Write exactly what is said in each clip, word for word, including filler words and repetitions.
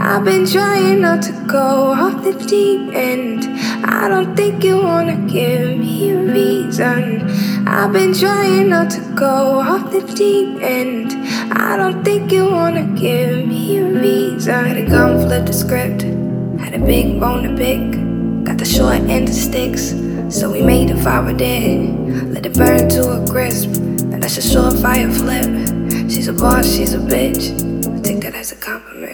I've been trying not to go off the deep end. I don't think you wanna give me a reason. I've been trying not to go off the deep end. I don't think you wanna give me a reason. Had a gun, flip the script. Had a big bone to pick. Got the short end of sticks, so we made a fire dead. Let it burn to a crisp. And that's a surefire flip. She's a boss, she's a bitch. I take that as a compliment.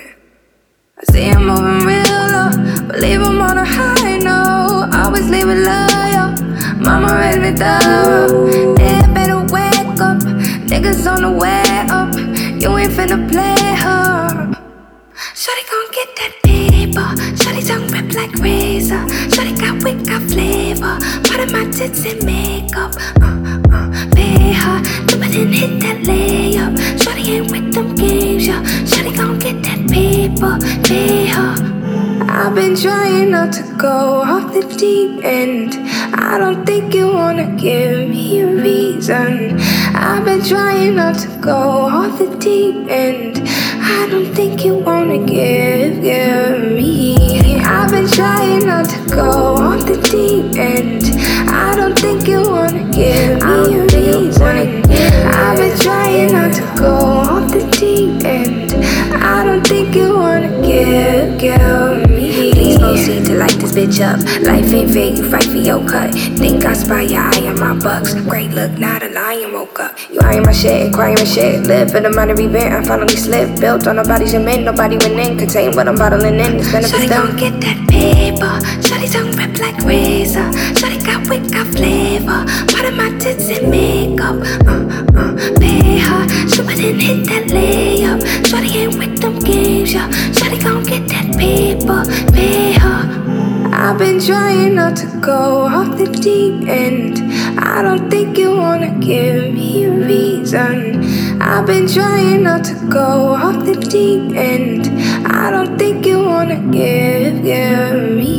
I see him moving real low, believe I'm on a high note. Always leave it loyal, mama raised me thorough. Yeah, better wake up, niggas on the way up. You ain't finna play her. Shawty gon' get that paper. Shawty tongue rip like razor. Shawty got wit, got flavor. Part of my tits and makeup. Uh, uh, pay her, do it and hit that layup. Shawty ain't with them games, yo. Shawty gon' get that paper, pay her. I've been trying not to go off the deep end. I don't think you wanna give me a reason. I've been trying not to go off the deep end. I don't think you wanna give, give me. I've been trying not to go off the deep end. I don't think you wanna give me a reason. I've been trying not to go off the deep end. I don't think you wanna give, give me. Please proceed to light this bitch up. Life ain't fair, you fight for your cut. Think I spy your eye on my bucks. Great look, not a lion woke up. You eyeing my shit, crying my shit. Live for the minor event, I finally slipped. Built on nobody's cement, nobody went in. Contain what I'm bottling in, it's benefits Shawty gon' get that paper. Shawty tongue rip like razor. Shawty got wit, got flavor. Part of my tits and makeup. Uh, uh, pay her, shoot it and hit that layup. Shawty ain't with them games, yo. Shawty gon' get that paper, pay her. I've been trying not to go off the deep end. I don't think you wanna give me a reason. I've been trying not to go off the deep end. I don't think you wanna give, give me